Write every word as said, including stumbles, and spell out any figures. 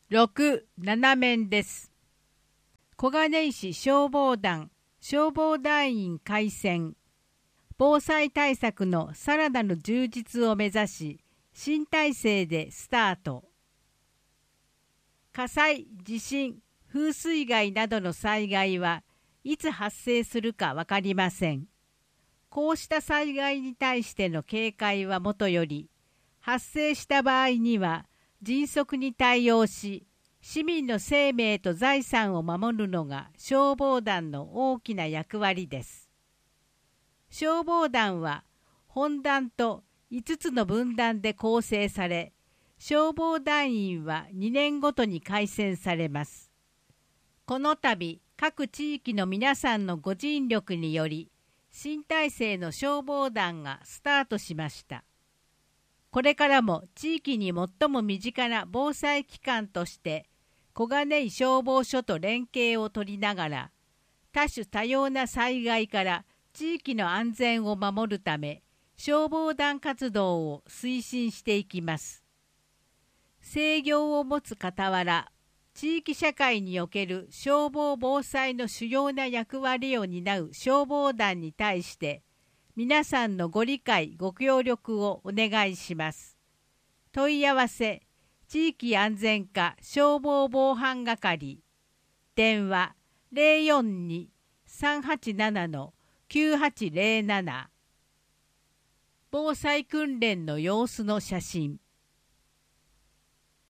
ろく、なな面です。小金井市消防団、消防団員改選。防災対策のさらなる充実を目指し、新体制でスタート。火災、地震、風水害などの災害はいつ発生するかわかりません。こうした災害に対しての警戒はもとより、発生した場合には迅速に対応し、市民の生命と財産を守るのが消防団の大きな役割です。消防団は本団といつつの分団で構成され、消防団員はにねんごとに改選されます。この度、各地域の皆さんのご尽力により、新体制の消防団がスタートしました。これからも地域に最も身近な防災機関として、小金井消防署と連携を取りながら、多種多様な災害から地域の安全を守るため、消防団活動を推進していきます。制御を持つ傍ら、地域社会における消防防災の主要な役割を担う消防団に対して、皆さんのご理解ご協力をお願いします。問い合わせ、地域安全課消防防犯係、電話 ゼロよんに さんはちなな きゅうはちゼロなな。防災訓練の様子の写真。